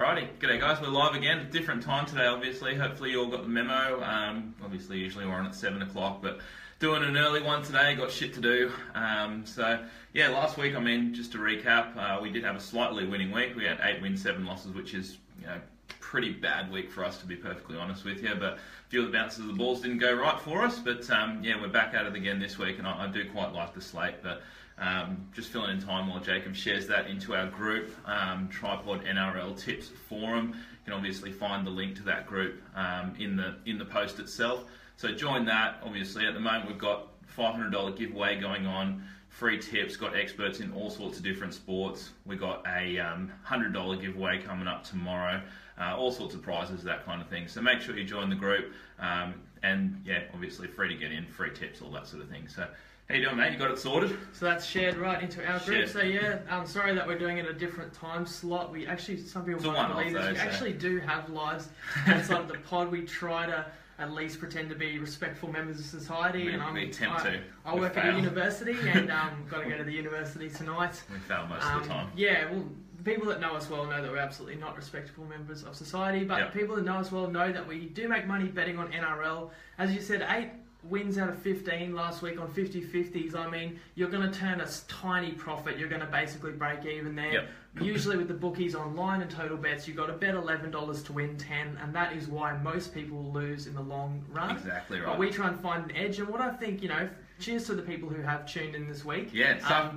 Alrighty, g'day guys, we're live again, different time today obviously, hopefully you all got the memo. Obviously usually we're on at 7 o'clock, but doing an early one today, got shit to do. Yeah, last week, just to recap, we did have a slightly winning week. We had 8 wins, 7 losses, which is, pretty bad week for us to be perfectly honest with you, but a few of the bounces of the balls didn't go right for us, but yeah, we're back at it again this week, and I do quite like the slate, but just filling in time while Jacob shares that into our group, Tripod NRL Tips Forum. You can obviously find the link to that group in the post itself. So join that. Obviously, at the moment we've got $500 giveaway going on, free tips, got experts in all sorts of different sports. We got a $100 giveaway coming up tomorrow, all sorts of prizes, that kind of thing. So make sure you join the group, and yeah, obviously free to get in, free tips, all that sort of thing. So how you doing, mate? You got it sorted? So that's shared right into our group. So yeah, I'm sorry that we're doing it at a different time slot. We actually, some people might believe this, we actually do have lives outside of the pod. We try to at least pretend to be respectful members of society. I work at a university and got to go to the university tonight. We fail most of the time. Yeah, well, people that know us well know that we're absolutely not respectable members of society, but people that know us well know that we do make money betting on NRL. As you said, 8 wins out of 15 last week on 50-50s. You're going to turn a tiny profit. You're going to basically break even there. Yep. Usually with the bookies online and total bets, you've got to bet $11 to win 10, and that is why most people lose in the long run. Exactly right. But we try and find an edge, and what I think, cheers to the people who have tuned in this week. Yeah,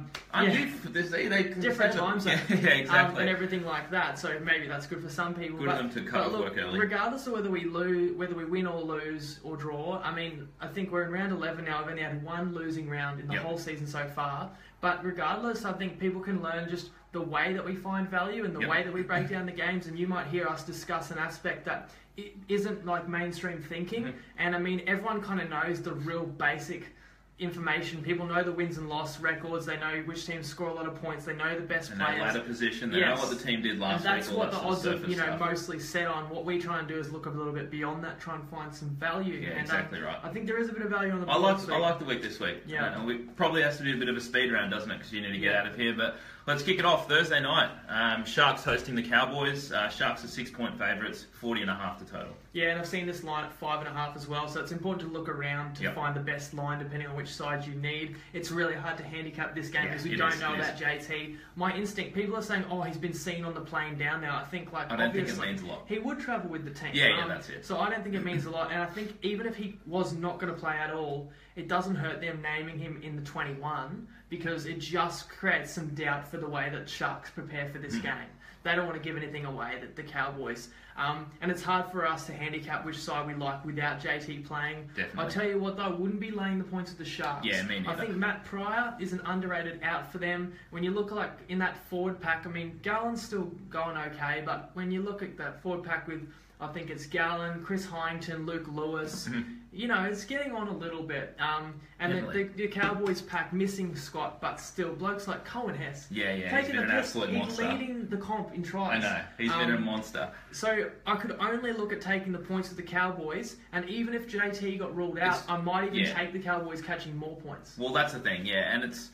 different time zones. Yeah, exactly. And everything like that. So maybe that's good for some people. Good of them to cut off work early. Regardless of whether we win or lose or draw, I think we're in round 11 now. I've only had one losing round in the whole season so far. But regardless, I think people can learn just the way that we find value and the way that we break down the games. And you might hear us discuss an aspect that it isn't like mainstream thinking. And everyone kind of knows the real basic information. People know the wins and loss records. They know which teams score a lot of points. They know the best players. And ladder position. They know what the team did last week. And that's what the odds are, mostly set on. What we try and do is look a little bit beyond that, try and find some value. Yeah, exactly right. I think there is a bit of value on the board. I like the week this week. Yeah. And we probably has to be a bit of a speed round, doesn't it? Because you need to get out of here. But let's kick it off. Thursday night. Sharks hosting the Cowboys. Sharks are 6-point favourites, 40.5 to total. Yeah, and I've seen this line at 5.5 as well. So it's important to look around to find the best line depending on which side you need. It's really hard to handicap this game because we don't know about JT. My instinct, people are saying, he's been seen on the plane down there. I think I don't think it means a lot. He would travel with the team. Yeah, that's it. So I don't think it means a lot. And I think even if he was not going to play at all, it doesn't hurt them naming him in the 21 because it just creates some doubt for the way that Sharks prepare for this game. They don't want to give anything away, the Cowboys. And it's hard for us to handicap which side we like without JT playing. Definitely. I'll tell you what, though, I wouldn't be laying the points with the Sharks. Yeah, me neither. I think Matt Pryor is an underrated out for them. When you look in that forward pack, Gallen's still going okay, but when you look at that forward pack with, I think it's Gallen, Chris Hyington, Luke Lewis, it's getting on a little bit. And the Cowboys pack missing Scott, but still blokes like Cohen Hess. Yeah, he's been an absolute monster. He's leading the comp in tries. I know, he's been a monster. So I could only look at taking the points with the Cowboys, and even if JT got ruled out, I might even take the Cowboys catching more points. Well, that's the thing, and it's,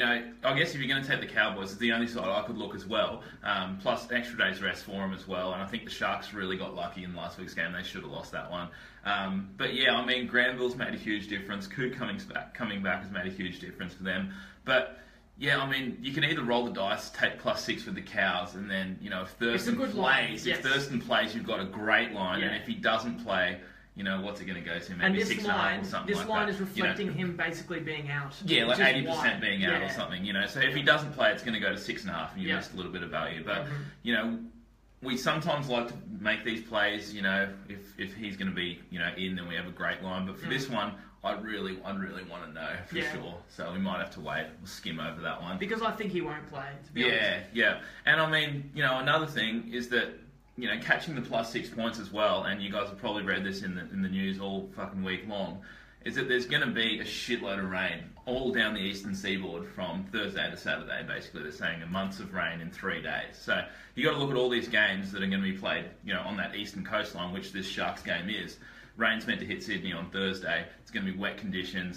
I guess if you're going to take the Cowboys, it's the only side I could look as well. Plus, extra day's rest for them as well. And I think the Sharks really got lucky in last week's game. They should have lost that one. But yeah, Granville's made a huge difference. Coop coming back has made a huge difference for them. But yeah, you can either roll the dice, take +6 with the Cows, and then if Thurston plays, you've got a great line. And if he doesn't play, what's it going to go to? Maybe 6.5 or something like that. This line is reflecting him basically being out. Yeah, like 80% being out or something, So if he doesn't play, it's going to go to 6.5 and you missed a little bit of value. But, we sometimes like to make these plays, if he's going to be, in, then we have a great line. But for this one, I'd really want to know for sure. So we might have to wait. We'll skim over that one. Because I think he won't play, to be honest. Yeah. And another thing is that, catching the +6 points as well, and you guys have probably read this in the news all fucking week long, is that there's going to be a shitload of rain all down the eastern seaboard from Thursday to Saturday, basically. They're saying a month of rain in 3 days. So you got to look at all these games that are going to be played, on that eastern coastline, which this Sharks game is. Rain's meant to hit Sydney on Thursday. It's going to be wet conditions.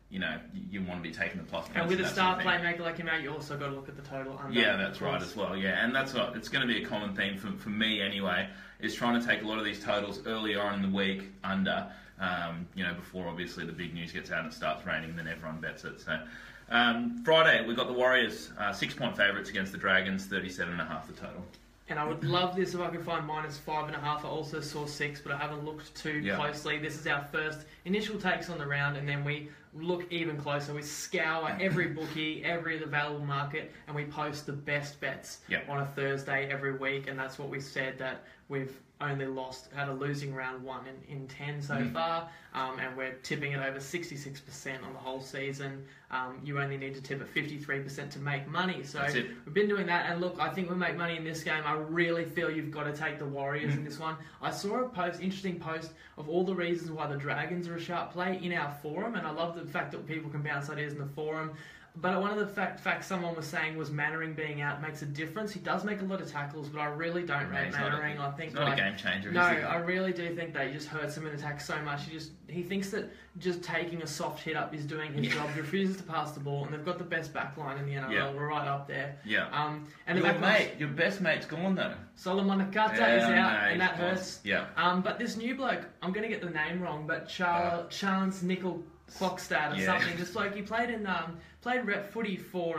you want to be taking the plus points. And with a that star sort of thing. playmaker like him out, you also got to look at the total under. Yeah, that's right as well. Yeah, and that's what it's going to be a common theme for me anyway. Is trying to take a lot of these totals earlier on in the week under. Before obviously the big news gets out and it starts raining, and then everyone bets it. So Friday we've got the Warriors 6-point favourites against the Dragons, 37.5 the total. And I would love this if I could find -5.5. I also saw 6, but I haven't looked too closely. This is our first initial takes on the round, and then we look even closer. We scour every bookie, every available market, and we post the best bets on a Thursday every week. And that's what we said, that we've only had a losing round 1 in 10 so far, and we're tipping it over 66% on the whole season. You only need to tip at 53% to make money. So we've been doing that, and look, I think we make money in this game. I really feel you've got to take the Warriors in this one. I saw interesting post of all the reasons why the Dragons are a sharp play in our forum, and I love the fact that people can bounce ideas in the forum. But one of the facts someone was saying was Mannering being out makes a difference. He does make a lot of tackles, but I really don't rate Mannering. I think it's not a game changer. No, I really do think that he just hurts him in attack so much. He thinks that just taking a soft hit up is doing his job. He refuses to pass the ball, and they've got the best back line in the NRL. We're right up there. Yeah. And your best mate's gone though. Solomon Akata is out, and that hurts. Yeah. But this new bloke, I'm going to get the name wrong, but Chance Nickel Clockstad or something. This bloke, he played rep footy for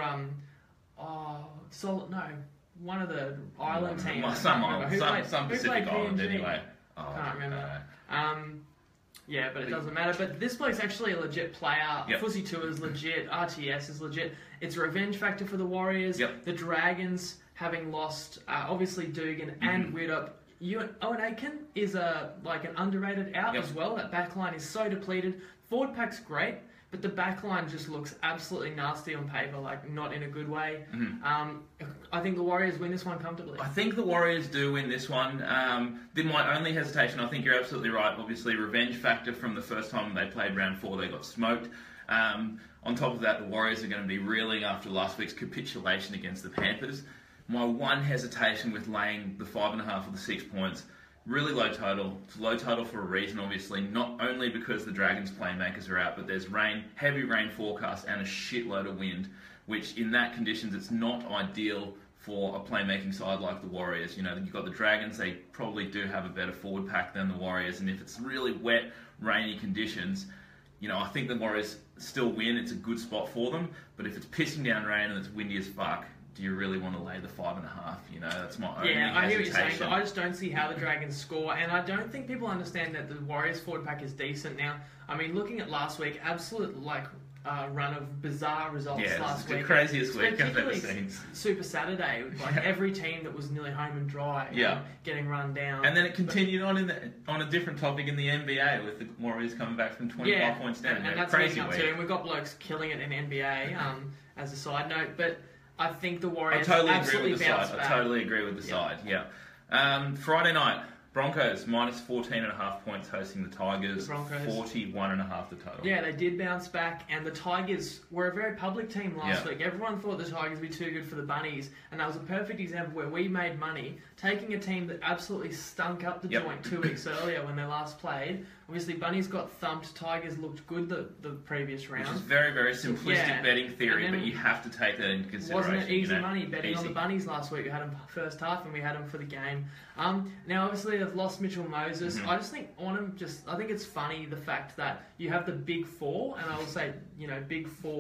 one of the island teams. Some Pacific island anyway. Can't remember. But it doesn't matter. But this bloke's actually a legit player. Fussy Tour is legit. RTS is legit. It's a revenge factor for the Warriors. The Dragons, having lost obviously Dugan and Widdop. Owen Aitken is an underrated out as well. That back line is so depleted. Forward pack's great, but the back line just looks absolutely nasty on paper, not in a good way. I think the Warriors win this one comfortably. I think the Warriors do win this one. My only hesitation, I think you're absolutely right, obviously revenge factor from the first time they played round 4, they got smoked. On top of that, the Warriors are going to be reeling after last week's capitulation against the Panthers. My one hesitation with laying the 5.5 or the 6 points, really low total. It's a low total for a reason, obviously, not only because the Dragons playmakers are out, but there's heavy rain forecast and a shitload of wind, which in that conditions, it's not ideal for a playmaking side like the Warriors. You've got the Dragons, they probably do have a better forward pack than the Warriors, and if it's really wet, rainy conditions, I think the Warriors still win. It's a good spot for them, but if it's pissing down rain and it's windy as fuck, do you really want to lay the 5.5? That's my only hesitation. Yeah, I hear what you're saying, but I just don't see how the Dragons score, and I don't think people understand that the Warriors forward pack is decent now. I mean, looking at last week, absolute run of bizarre results last week. The craziest week I've ever seen. Super Saturday, every team that was nearly home and dry, getting run down. And then it continued on a different topic in the NBA with the Warriors coming back from 25 points down. And that's crazy week. Too. And we've got blokes killing it in NBA. As a side note, but I think the Warriors absolutely bounce back. I totally agree with the side. Yeah. Friday night. Broncos -14.5 points hosting the Tigers. 41.5 the total. Yeah, they did bounce back, and the Tigers were a very public team last week. Everyone thought the Tigers would be too good for the Bunnies, and that was a perfect example where we made money taking a team that absolutely stunk up the joint 2 weeks earlier when they last played. Obviously, Bunnies got thumped. Tigers looked good the previous round. Which is very, very simplistic betting theory, but you have to take that into consideration. Wasn't it easy money betting on the Bunnies last week? We had them first half, and we had them for the game. Now, obviously, they've lost Mitchell Moses. I just think I think it's funny the fact that you have the big four, and I will say, big four.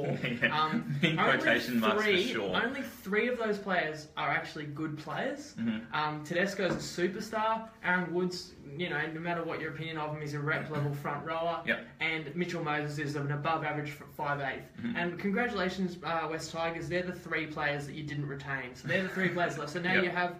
In quotation marks for sure. Only 3 of those players are actually good players. Tedesco's a superstar. Aaron Woods, no matter what your opinion of him, he's a rep level front rower. And Mitchell Moses is an above average 5'8". And congratulations, West Tigers. They're the 3 players that you didn't retain. So they're the 3 players left. So now you have,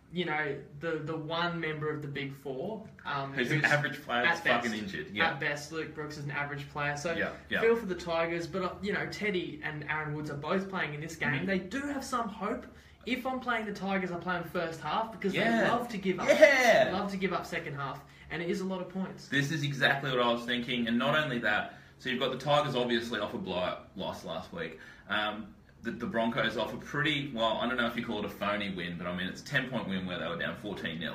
the one member of the big four who's an average player that's fucking injured. At best, Luke Brooks is an average player. So feel for the Tigers, but Teddy and Aaron Woods are both playing in this game. They do have some hope. If I'm playing the Tigers, I play them first half because they love to give up. They love to give up second half, and it is a lot of points. This is exactly what I was thinking, and not only that. So you've got the Tigers obviously off a blowout loss last week. the Broncos off a pretty, well, I don't know if you call it a phony win, but I mean, it's a 10-point win where they were down 14-0.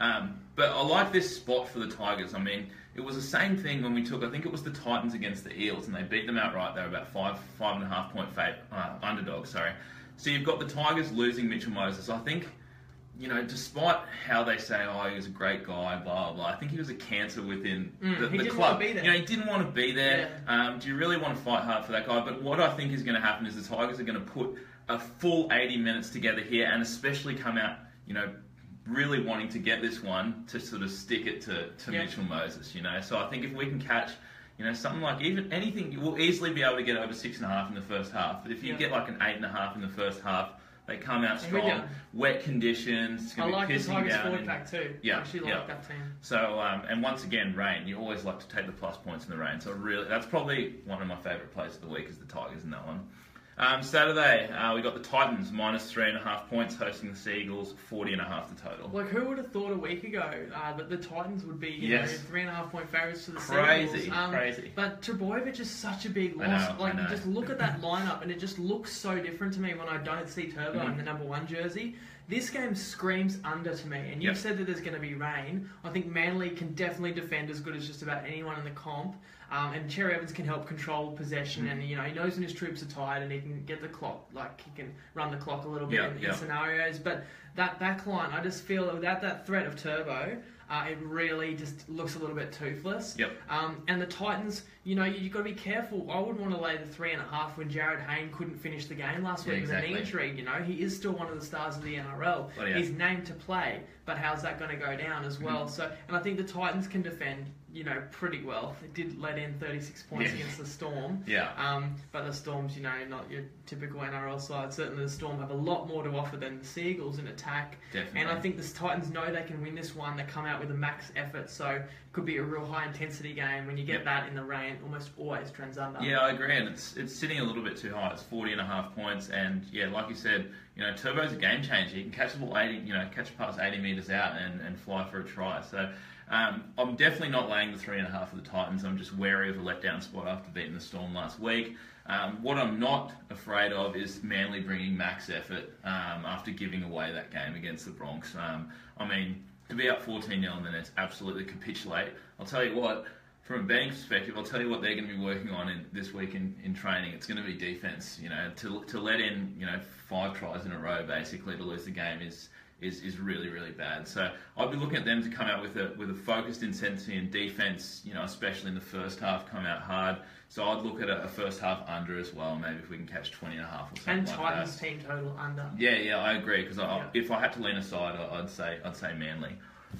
But I like this spot for the Tigers. I mean, it was the same thing when we took, I think it was the Titans against the Eels, and they beat them outright. They were about 5.5 point underdogs, sorry. So you've got the Tigers losing Mitchell Moses. I think, you know, despite how they say, oh, he was a great guy, blah, blah, I think he was a cancer within the club. You know, he didn't want to be there. Yeah. Do you really want to fight hard for that guy? But what I think is going to happen is the Tigers are going to put a full 80 minutes together here, and especially come out, you know, really wanting to get this one to sort of stick it to Mitchell Moses, you know. So I think if we can catch, you know, something like even anything, we'll easily be able to get over 6.5 in the first half. But if you get like an 8.5 in the first half, they come out strong, wet conditions. It's going to be pissing down. I like the Tigers forward pack too. Yeah, I actually like that team. So, and once again, rain. You always like to take the plus points in the rain. So really, that's probably one of my favourite plays of the week is the Tigers in that one. Saturday, we got the Titans minus 3.5 points hosting the Seagulls, 40.5 the total. Like, who would have thought a week ago that the Titans would be, you know, 3.5 point favourites to the Seagulls? Crazy. But Trbojevic is such a big loss. I know. You just look at that lineup and it just looks so different to me when I don't see Turbo in the number 1 jersey. This game screams under to me, and you've said that there's going to be rain. I think Manly can definitely defend as good as just about anyone in the comp, and Cherry Evans can help control possession, and you know he knows when his troops are tired, and he can get the clock, like he can run the clock a little bit in scenarios. But that back line, I just feel that without that threat of Turbo, it really just looks a little bit toothless. And the Titans, you know, you've got to be careful. I wouldn't want to lay the 3.5 when Jared Hayne couldn't finish the game last week with a knee injury. You know, he is still one of the stars of the NRL. He's named to play, but how's that going to go down as well? So, and I think the Titans can defend, you know, pretty well. They did let in 36 points against the Storm. But the Storm's, you know, not your typical NRL side. Certainly the Storm have a lot more to offer than the Seagulls in attack. And I think the Titans know they can win this one. They come out with a max effort, so it could be a real high intensity game. When you get that in the rain, almost always trends under. Yeah, I agree, and it's sitting a little bit too high. It's 40.5 points, and like you said, you know, Turbo's a game changer. He can catch the ball 80, you know, catch a pass 80 metres out and fly for a try. So I'm definitely not laying the 3.5 for the Titans. I'm just wary of a letdown spot after beating the Storm last week. What I'm not afraid of is Manly bringing max effort after giving away that game against the Bronx. I mean, to be up 14-0 and then it's absolutely capitulate. I'll tell you what, from a betting perspective, I'll tell you what they're going to be working on this week in training. It's going to be defence. You know, to let in, you know, 5 tries in a row basically to lose the game is really, really bad. So I'd be looking at them to come out with a focused intensity and defence, you know, especially in the first half, come out hard. So I'd look at a first half under as well, maybe if we can catch 20.5 or something and like Titans that. team total under. Yeah, I agree, because if I had to lean aside, I'd say Manly.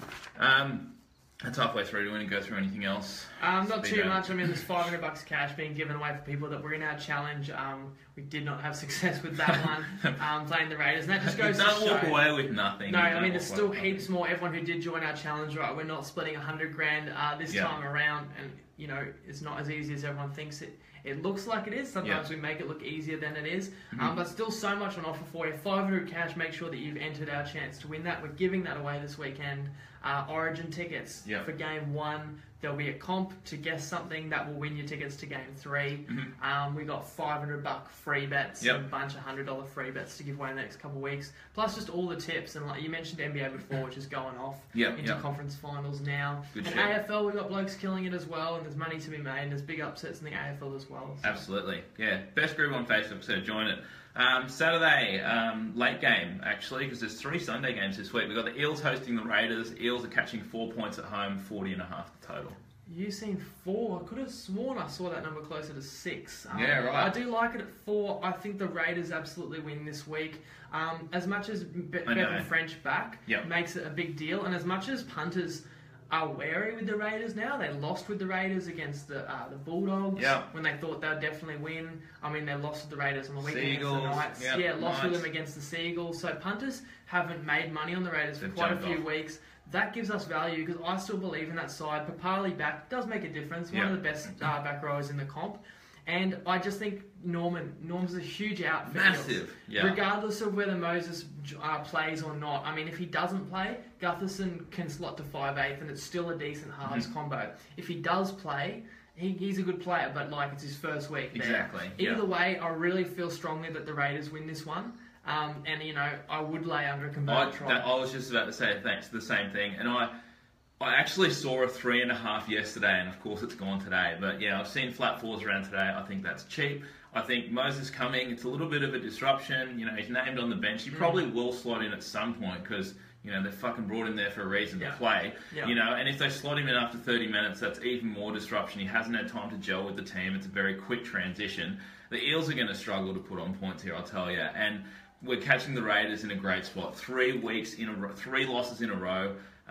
That's halfway through. Do you want to go through anything else? Not too much. I mean, there's $500 cash being given away for people that were in our challenge. We did not have success with that one, playing the Raiders. And that just goes to show. Don't walk away with nothing. No, I mean, there's still heaps more. Everyone who did join our challenge, right? We're not splitting $100,000 this time around. And, you know, it's not as easy as everyone thinks it looks like it is. Sometimes we make it look easier than it is. But still so much on offer for you. 500 cash, make sure that you've entered our chance to win that. We're giving that away this weekend. Origin tickets for Game 1. There'll be a comp to guess something that will win you tickets to Game 3. We got $500 free bets, a bunch of $100 free bets to give away in the next couple of weeks. Plus just all the tips. And like you mentioned NBA before, which is going off into conference finals now. Good and shit. AFL, we've got blokes killing it as well, and there's money to be made, and there's big upsets in the AFL as well. So. Absolutely. Yeah. Best group on Facebook, so join it. Saturday, late game, actually, because there's 3 Sunday games this week. We've got the Eels hosting the Raiders. Eels are catching 4 points at home, 40.5 the total. You seen 4? I could have sworn I saw that number closer to 6. Yeah, right. I do like it at 4. I think the Raiders absolutely win this week. As much as Bevan French back makes it a big deal, and as much as punters are wary with the Raiders now. They lost with the Raiders against the Bulldogs when they thought they'd definitely win. I mean, they lost with the Raiders on the weekend against the Knights. Lost with them against the Seagulls. So punters haven't made money on the Raiders for quite a few weeks. That gives us value because I still believe in that side. Papali back does make a difference. One of the best back rowers in the comp. And I just think Norm's a huge out for Massive, regardless of whether Moses plays or not. I mean, if he doesn't play, Gutherson can slot to 5'8", and it's still a decent halves combo. If he does play, he's a good player, but like it's his first week there. Exactly. Either way, I really feel strongly that the Raiders win this one. And I would lay under a converted try. I was just about to say thanks, the same thing, and I actually saw a 3.5 yesterday, and of course it's gone today. But yeah, I've seen flat 4s around today. I think that's cheap. I think Moses Cumming, it's a little bit of a disruption. He's named on the bench. He probably will slot in at some point because they fucking brought him there for a reason to play. And if they slot him in after 30 minutes, that's even more disruption. He hasn't had time to gel with the team. It's a very quick transition. The Eels are going to struggle to put on points here, I'll tell you. And we're catching the Raiders in a great spot. 3 weeks in a row, 3 losses in a row.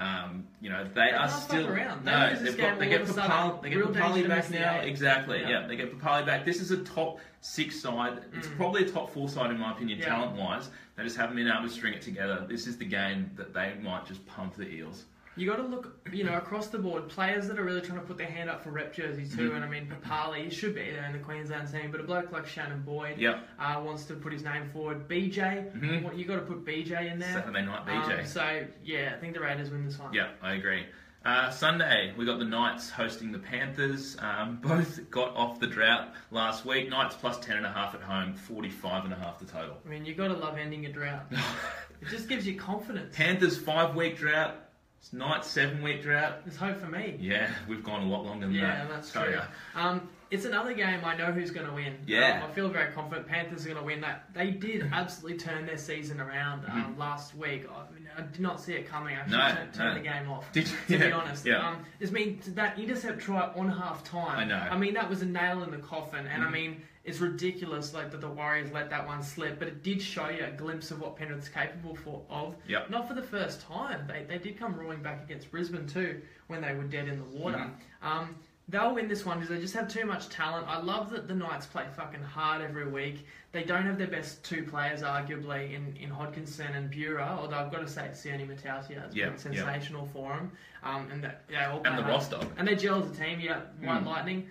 They are still around. No, they get Papali back now. Exactly. Yeah. They get Papali back. This is a top 6 side. It's probably a top 4 side in my opinion, talent-wise. They just haven't been able to string it together. This is the game that they might just pump the Eels. You got to look, across the board, players that are really trying to put their hand up for rep jerseys too. And I mean, Papali should be there in the Queensland team, but a bloke like Shannon Boyd wants to put his name forward. BJ, you got to put BJ in there. Saturday night BJ. So yeah, I think the Raiders win this one. Yeah, I agree. Sunday, we got the Knights hosting the Panthers. Both got off the drought last week. Knights plus 10.5 at home, 45.5 the total. I mean, you got to love ending a drought. It just gives you confidence. Panthers 5-week drought. Knights 7-week drought. There's hope for me. Yeah, we've gone a lot longer than that. Yeah, that's true. It's another game I know who's going to win. Yeah. I feel very confident Panthers are going to win that. They did absolutely turn their season around last week. I did not see it coming. I should turn the game off, to be honest. Yeah. That intercept try on half-time. I know. I mean, that was a nail in the coffin. And I mean, it's ridiculous that the Warriors let that one slip. But it did show you a glimpse of what Penrith's capable of. Yep. Not for the first time. They did come roaring back against Brisbane too when they were dead in the water. They'll win this one because they just have too much talent. I love that the Knights play fucking hard every week. They don't have their best 2 players, arguably, in Hodkinson and Bura, although I've got to say Sione Matausia has been sensational for them. And they all play and the hard. roster. And they gel as a team, White Lightning.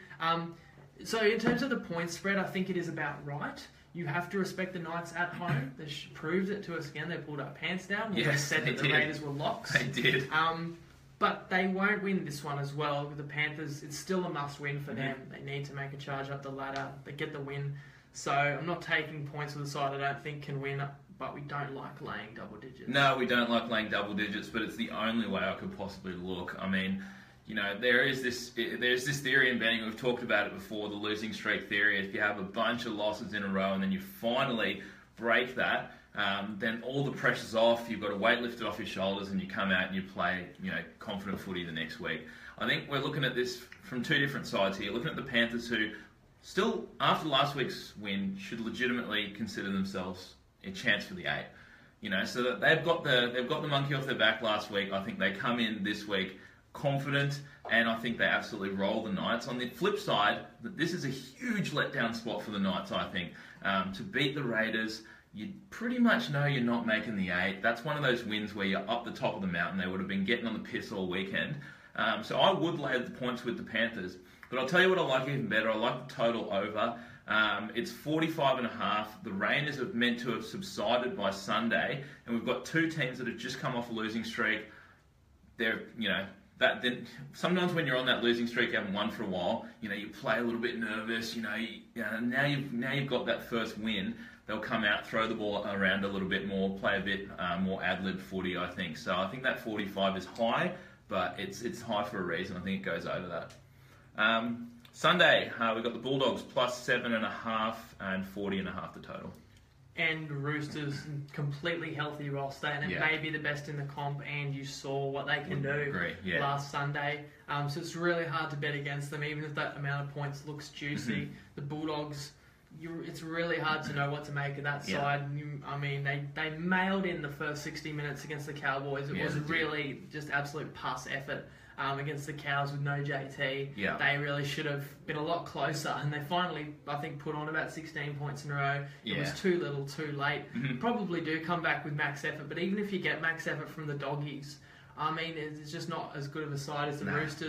So in terms of the point spread, I think it is about right. You have to respect the Knights at home. They proved it to us again. They pulled our pants down when they said that the Raiders were locks. They did. But they won't win this one as well. The Panthers, it's still a must-win for them. They need to make a charge up the ladder. They get the win. So I'm not taking points with the side I don't think can win, but we don't like laying double digits. No, we don't like laying double digits, but it's the only way I could possibly look. I mean, there's this theory in betting, we've talked about it before, the losing streak theory. If you have a bunch of losses in a row and then you finally break that, then all the pressure's off, you've got a weight lifted off your shoulders and you come out and you play, confident footy the next week. I think we're looking at this from 2 different sides here. Looking at the Panthers who still, after last week's win, should legitimately consider themselves a chance for the 8. So that they've got the monkey off their back last week. I think they come in this week confident, and I think they absolutely roll the Knights. On the flip side, this is a huge letdown spot for the Knights, I think. To beat the Raiders, you pretty much know you're not making the 8. That's one of those wins where you're up the top of the mountain. They would have been getting on the piss all weekend. So I would lay the points with the Panthers. But I'll tell you what I like even better. I like the total over. It's 45.5. The rain is meant to have subsided by Sunday. And we've got 2 teams that have just come off a losing streak. They're, sometimes when you're on that losing streak, you haven't won for a while, you play a little bit nervous, now you've got that first win. They'll come out, throw the ball around a little bit more, play a bit more ad-lib footy, I think. So I think that 45 is high, but it's high for a reason. I think it goes over that. Sunday, we've got the Bulldogs plus 7.5 and 40.5 the total. And Roosters, completely healthy roster, and it may be the best in the comp, and you saw what they can do last Sunday. So it's really hard to bet against them, even if that amount of points looks juicy. The Bulldogs, it's really hard to know what to make of that side. They mailed in the first 60 minutes against the Cowboys. It was really just absolute pus effort. Against the Cows with no JT. They really should have been a lot closer, and they finally, I think, put on about 16 points in a row. It was too little, too late. Probably do come back with max effort, but even if you get max effort from the Doggies, it's just not as good of a side as the Roosters.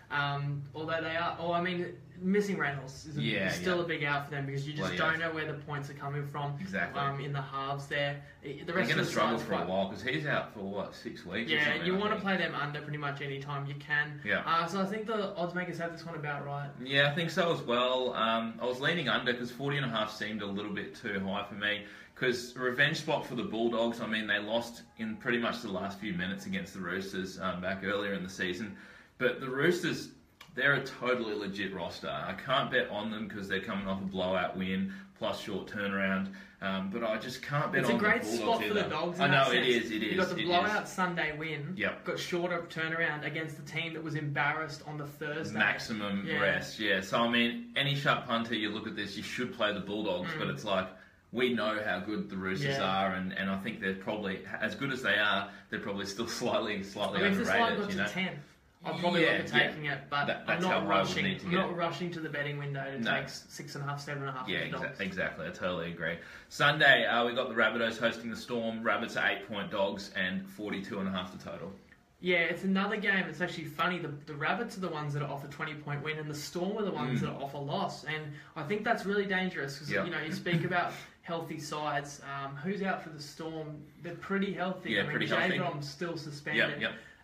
Although they are, or I mean, missing Reynolds is still a big out for them because you just don't know where the points are coming from. Exactly. In the halves there, the They're rest going to of the struggle side's for a while because he's out for what, 6 weeks? Yeah, or something, you want to play them under pretty much any time you can. Yeah. So I think the odds makers have this one about right. Yeah, I think so as well. I was leaning under because 40.5 seemed a little bit too high for me. Because revenge spot for the Bulldogs, I mean, they lost in pretty much the last few minutes against the Roosters back earlier in the season. But the Roosters, they're a totally legit roster. I can't bet on them because they're coming off a blowout win plus short turnaround. But I just can't bet on the Bulldogs. It's a great spot for the Dogs. I know, it is. You got the blowout Sunday win. Yep. Got shorter turnaround against the team that was embarrassed on the Thursday. Maximum rest, yeah. So, I mean, any sharp punter, you look at this, you should play the Bulldogs, but it's like, we know how good the Roosters are, and I think they're probably, as good as they are, they're probably still slightly if overrated. the slide got to 10, I'll probably look at taking it, but I'm not rushing. I'm not rushing to the betting window to take 6.5, 7.5. Yeah, exactly. I totally agree. Sunday, we got the Rabbitohs hosting the Storm. Rabbits are 8-point dogs and 42.5 the total. Yeah, it's another game. It's actually funny. The Rabbits are the ones that are off a 20-point win, and the Storm are the ones that are off a loss. And I think that's really dangerous because you speak about healthy sides. Who's out for the Storm? They're pretty healthy. Yeah, pretty healthy. J-Brom's still suspended.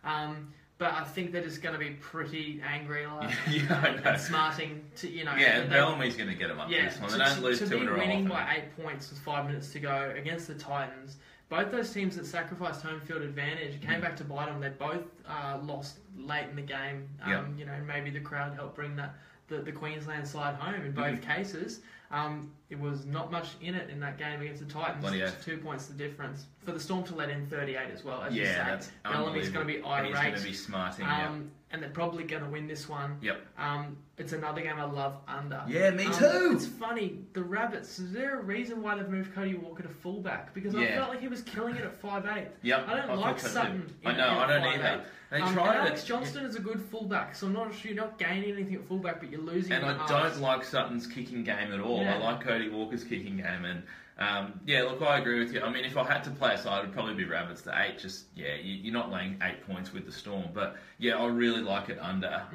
But I think they're just going to be pretty angry, and smarting to Yeah, Bellamy's going to get them up this one. They don't lose two in a row. To be winning by 8 points with 5 minutes to go against the Titans. Both those teams that sacrificed home field advantage came back to bite them. They both lost late in the game. Maybe the crowd helped bring the Queensland side home in both cases. It was not much in it in that game against the Titans. 2 points the difference. For the Storm to let in 38 as well, as you say. That's Bellamy's going to be irate. He's going to be smarting, and they're probably going to win this one. Yep. It's another game I love under. Yeah, me too. It's funny, the Rabbits, is there a reason why they've moved Cody Walker to fullback? Because I felt like he was killing it at 5'8". Yep. I don't like Sutton. I don't either. They tried Alex Johnston is a good fullback, so I'm not sure you're not gaining anything at fullback, but you're losing. And I don't like Sutton's kicking game at all. I like Cody Walker's kicking game, and look, I agree with you. I mean, if I had to play a side, it'd probably be Rabbits. The 8, you're not laying 8 points with the Storm, but I really like it under.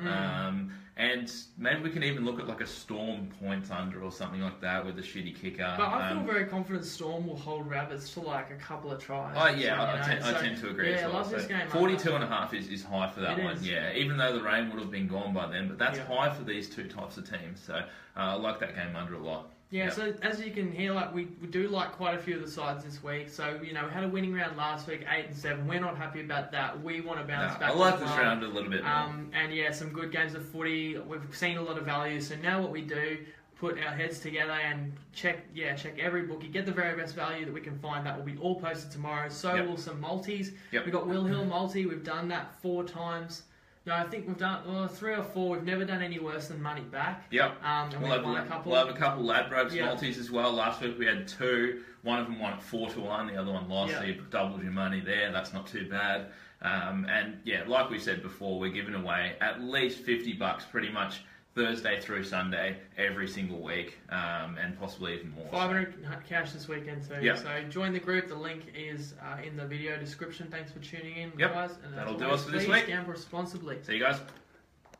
And maybe we can even look at like a Storm points under or something like that with a shitty kicker. But I feel very confident Storm will hold Rabbits to like a couple of tries. Oh yeah, I tend to agree as well. I love this game. 42.5 is high for that one. Yeah, even though the rain would have been gone by then, but that's high for these two types of teams. So I like that game under a lot. Yeah, so as you can hear, like we do like quite a few of the sides this week. So we had a winning round last week, 8 and 7. We're not happy about that. We want to bounce back. I like this round a little bit more. And some good games of footy. We've seen a lot of value. So now what we do, put our heads together and check every bookie, get the very best value that we can find. That will be all posted tomorrow. So will some multis. We've got Will Hill multi. We've done that 4 times. No, I think we've done 3 or 4. We've never done any worse than money back. Yep. And we'll have a couple Ladbrokes multis as well. Last week we had 2. One of them won at 4-1. The other one lost. So you doubled your money there. That's not too bad. Like we said before, we're giving away at least $50 pretty much Thursday through Sunday every single week, and possibly even more. 500 cash this weekend too. Yep. So join the group. The link is in the video description. Thanks for tuning in, guys. And that'll do us for this week. Gamble responsibly. See you guys.